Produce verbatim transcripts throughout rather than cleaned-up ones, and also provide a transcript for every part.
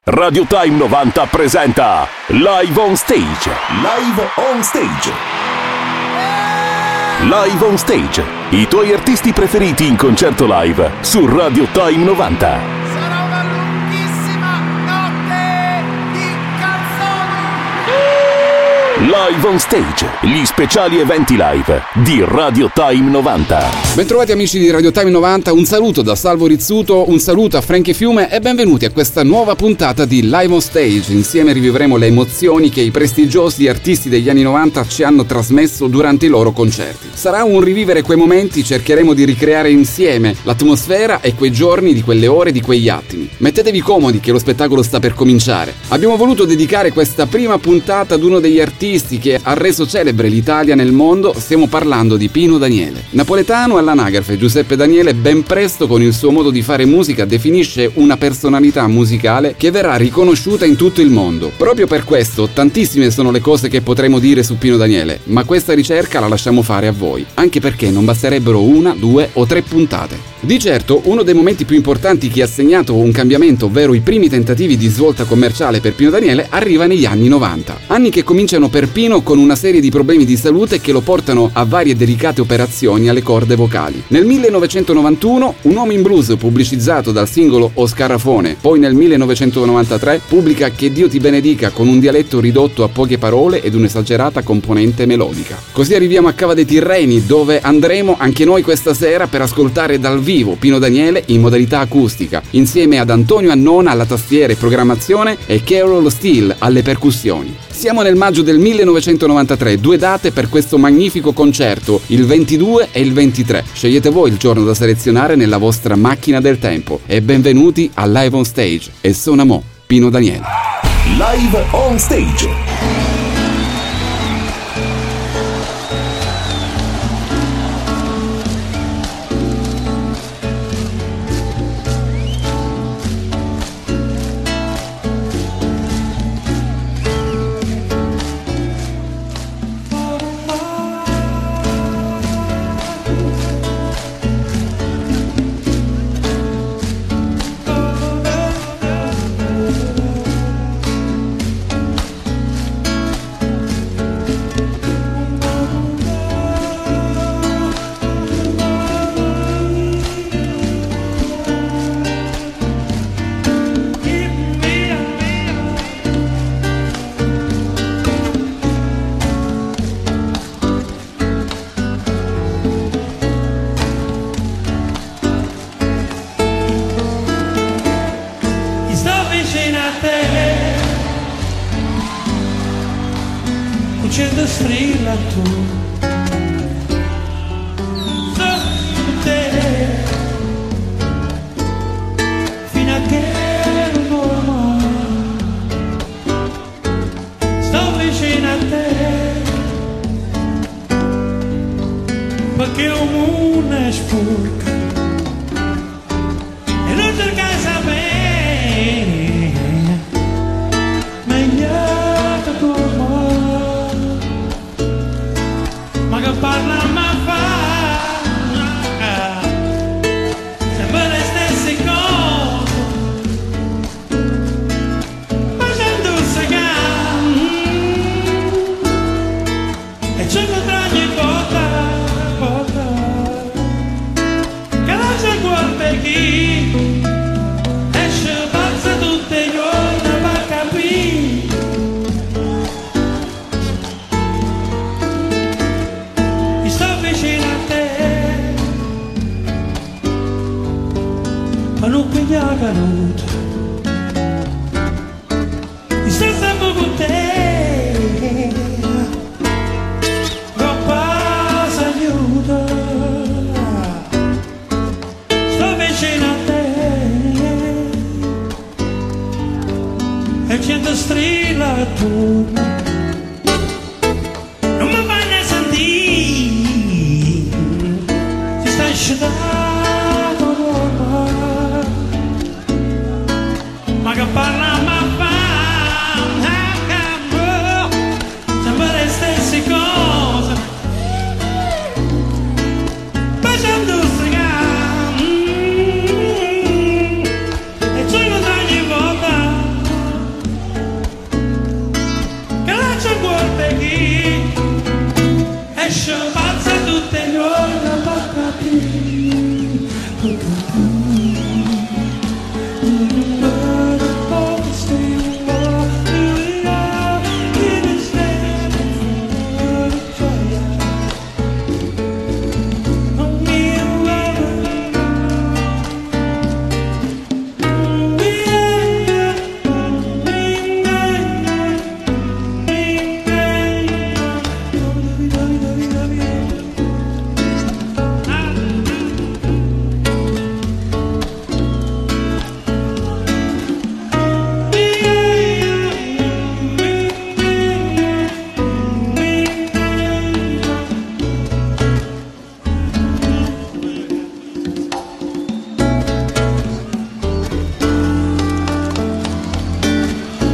Radio Time novanta presenta Live on Stage. Live on Stage. Live on Stage. I tuoi artisti preferiti in concerto live su Radio Time novanta. Sarà una lunghissima notte di canzoni. Live on Stage. Gli speciali eventi live di Radio Time novanta. Bentrovati amici di Radio Time novanta, un saluto da Salvo Rizzuto, un saluto a Frankie Fiume e benvenuti a questa nuova puntata di Live on Stage. Insieme rivivremo le emozioni che i prestigiosi artisti degli anni novanta ci hanno trasmesso durante i loro concerti. Sarà un rivivere quei momenti, cercheremo di ricreare insieme l'atmosfera e quei giorni, di quelle ore, di quegli attimi. Mettetevi comodi che lo spettacolo sta per cominciare. Abbiamo voluto dedicare questa prima puntata ad uno degli artisti che ha reso celebre l'Italia nel mondo. Stiamo parlando di Pino Daniele. Napoletano all'anagrafe, Giuseppe Daniele ben presto con il suo modo di fare musica definisce una personalità musicale che verrà riconosciuta in tutto il mondo. Proprio per questo tantissime sono le cose che potremo dire su Pino Daniele, ma questa ricerca la lasciamo fare a voi, anche perché non basterebbero una, due o tre puntate. Di certo, uno dei momenti più importanti che ha segnato un cambiamento, ovvero i primi tentativi di svolta commerciale per Pino Daniele, arriva negli anni novanta. Anni che cominciano per Pino con una serie di problemi di salute che lo portano a varie delicate operazioni alle corde vocali. Nel millenovecentonovantuno, Un uomo in blues, pubblicizzato dal singolo O Scarafone, poi nel millenovecentonovantatré pubblica Che Dio ti benedica con un dialetto ridotto a poche parole ed un'esagerata componente melodica. Così arriviamo a Cava dei Tirreni, dove andremo anche noi questa sera per ascoltare dal vivo Pino Daniele in modalità acustica, insieme ad Antonio Annona alla tastiera e programmazione e Carol Steele alle percussioni. Siamo nel maggio del millenovecentonovantatré, due date per questo magnifico concerto, il ventidue e il ventitré. Scegliete voi il giorno da selezionare nella vostra macchina del tempo. E benvenuti a Live on Stage. E suona mo Pino Daniele. Live on Stage. Uccendo strilla tu su te fino a che non dormo, sto vicino a te perché un mondo è sporco e non cercare di sapere parla ma fa sempre le stesse cose, facendo segare e c'è contro ogni volta, volta che lascia guarda chi esce pazza tutte le giorni per capire. Ma non pigliare caduta, mi sta sempre con te, coppa s'aiuta, sto vicino a te, e cento strilla tu, non mi fai ne sentire, ti stai scendendo. Ma che parla ma fa sempre le stesse cose, facendo stregare e c'è ogni volta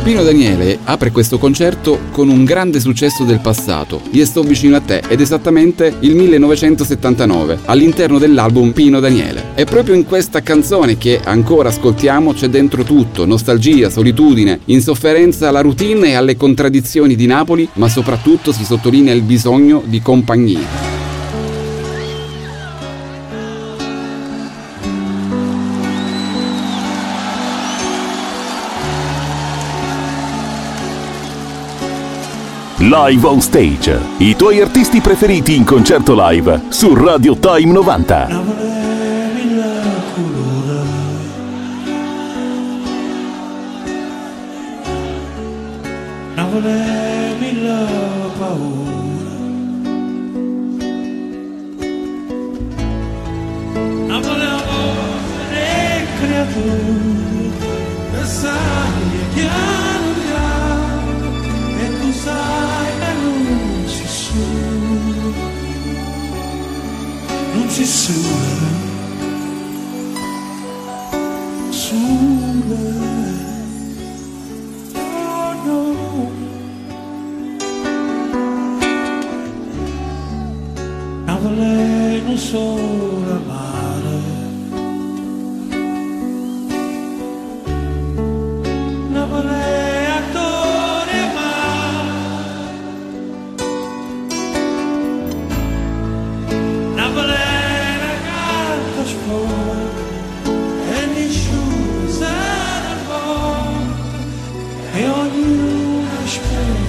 Pino Daniele apre questo concerto con un grande successo del passato, Io sto vicino a te, ed esattamente il millenovecentosettantanove, all'interno dell'album Pino Daniele. È proprio in questa canzone che ancora ascoltiamo c'è dentro tutto: nostalgia, solitudine, insofferenza alla routine e alle contraddizioni di Napoli, ma soprattutto si sottolinea il bisogno di compagnia. Live on Stage, i tuoi artisti preferiti in concerto live su Radio Time novanta. Non volevi la colora, non volevi la paura, non volevo essere creature, sai che piano piano, e tu sai che non ci sono, non ci sono, sono, oh no, non volevo solo amare, non volevo attore mai, non volevo la carta sposa e nessuno se ne va, e ognuno aspetta.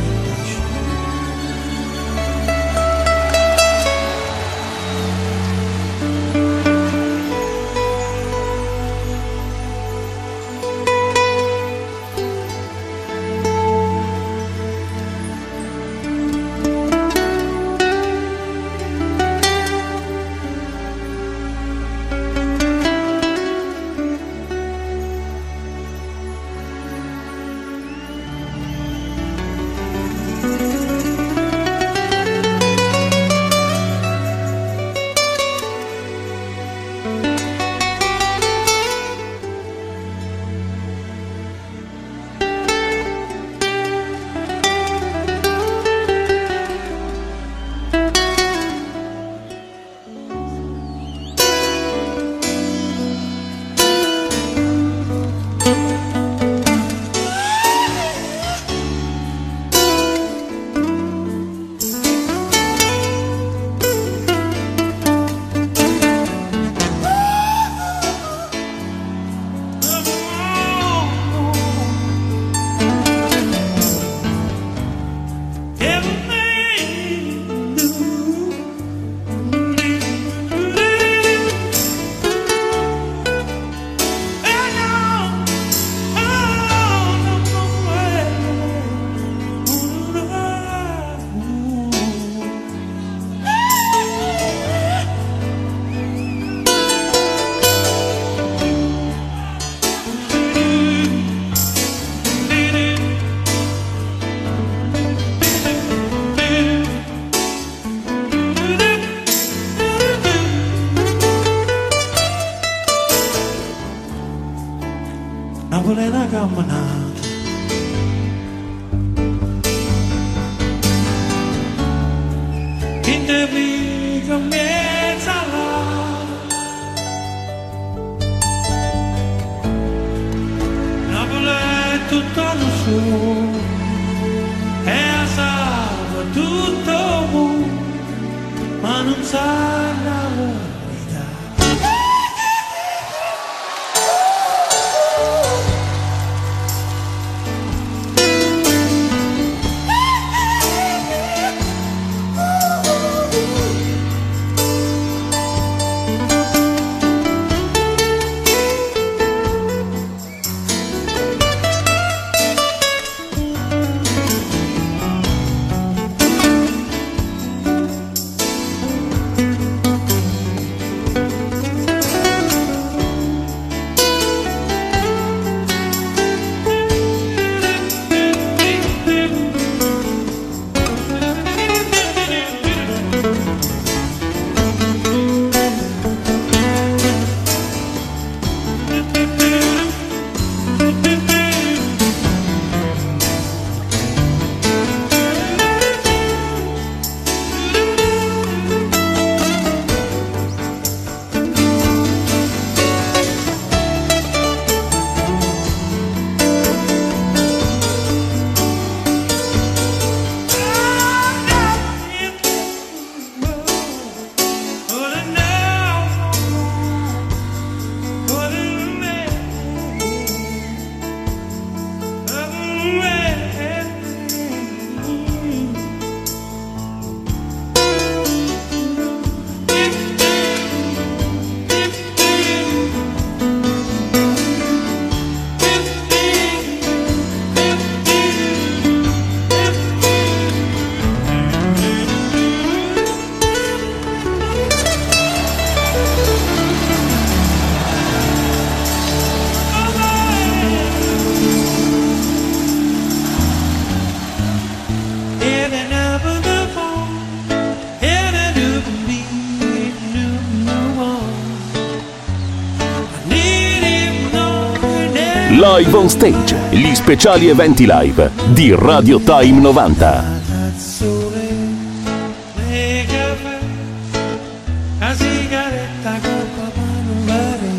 Napoli è una camminata, in te vi comienza là, Napoli è tutto lo suo, è a salvo tutto il mondo, ma non sa la verità. Live on Stage, gli speciali eventi live di Radio Time novanta. La sigaretta con papà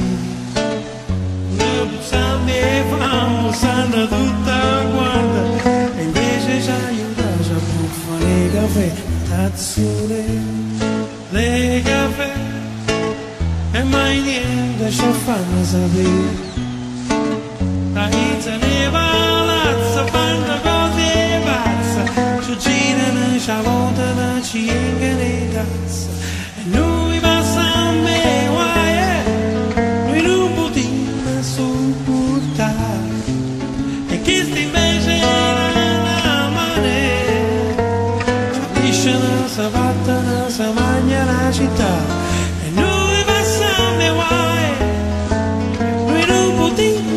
e famo sanno tutta quanta e invece ci aiuta a buffare i caffè tazzone le caffè e mai niente ci fanno sapere inizia ne palazza fanno cose pazze ci girano ci votano ci ingano in tazza e noi passiamo e guai noi non potremmo sopportare e chi sta invece nella mano ci lisciano si vattano si mangia la città e noi passiamo e guai noi non potremmo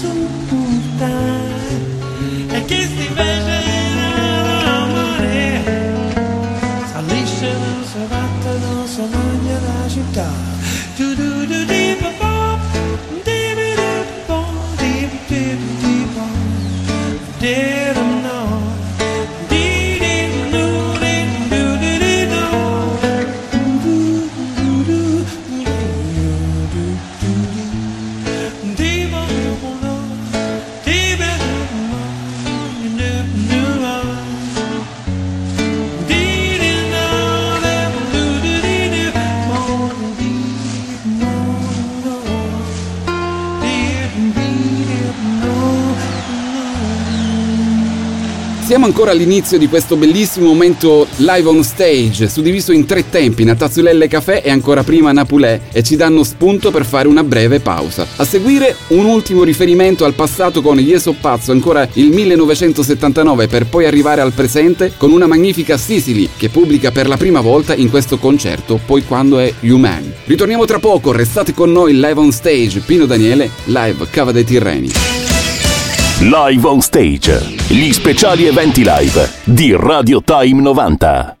e chi sta invece nella mare s'allisce, non si vatta, non si mangia la città du du du di pa pa di bi du pa di bi di pa di du no di di du di du di di no du du du du di pa no di bi Siamo ancora all'inizio di questo bellissimo momento live on stage, suddiviso in tre tempi, Natazzulelle Café e ancora prima Napulè, e ci danno spunto per fare una breve pausa. A seguire un ultimo riferimento al passato con Io so pazzo, ancora il millenovecentosettantanove, per poi arrivare al presente con una magnifica Sicily che pubblica per la prima volta in questo concerto, Poi quando è Human. Ritorniamo tra poco, restate con noi live on stage, Pino Daniele, live Cava dei Tirreni. Live on Stage, gli speciali eventi live di Radio Time novanta.